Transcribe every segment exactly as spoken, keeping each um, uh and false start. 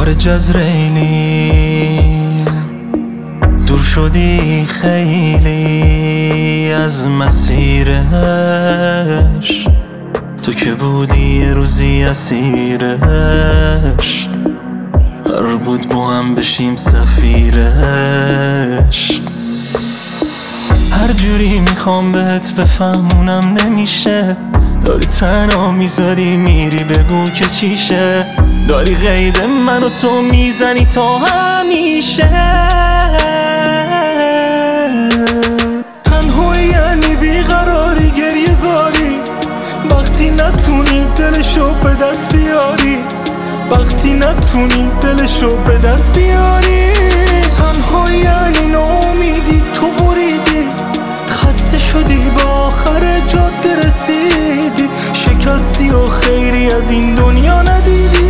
خارج از ریلی، دور شدی خیلی از مسیرش، تو که بودی یه روزی اسیرش، قرار بود با هم بشیم سفیرش. هر جوری میخوام بهت بفهمونم نمیشه، داری تنها میذاری میری بگو که چیشه، داری قید من و تو میزنی تا همیشه. تنهایی یعنی بیقراری، گریه زاری وقتی نتونی دلشو به دست بیاری، وقتی نتونی دلشو به دست بیاری. تنهایی یعنی ناامیدی، تو بریدی خسته شدی به آخر جاده رسیدی، شکستی و خیری از این دنیا ندیدی.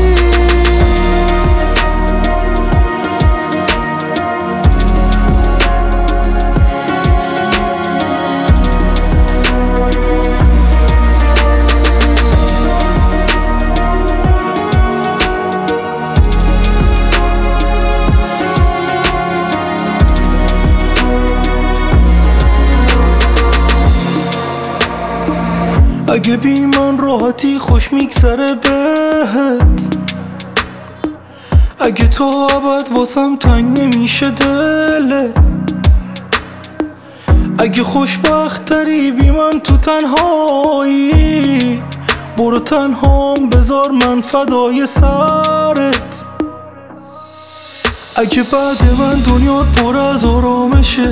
اگه بی من راحتی خوش میگذره بهت، اگه تو ابد واسم تنگ نمیشه دلت، اگه خوشبخت تری بی من تو تنهایی، برو تنهام بذار من فدای سرت. اگه بعد من دنیا پر از آرامشه،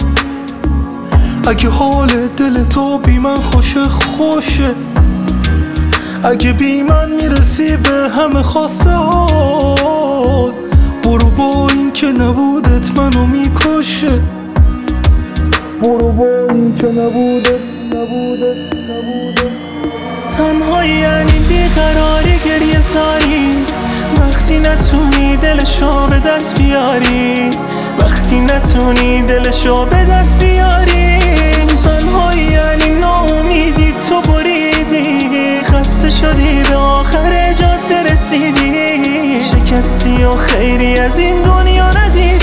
اگه حال دل تو بی من خوشه خوشه، اگه بی من میرسی به همه خواسته هات، برو با این که نبودت منو میکشه، برو با این که نبودت نبودت نبودت. تنهایی یعنی بیقراری، گریه زاری وقتی نتونی دلشو به دست بیاری، وقتی نتونی دلشو به دست بیاری. تنهایی یعنی ناامیدی، تو بریدی خسته شدی به آخر جاده رسیدی، شکستی و خیری از این دنیا ندیدی.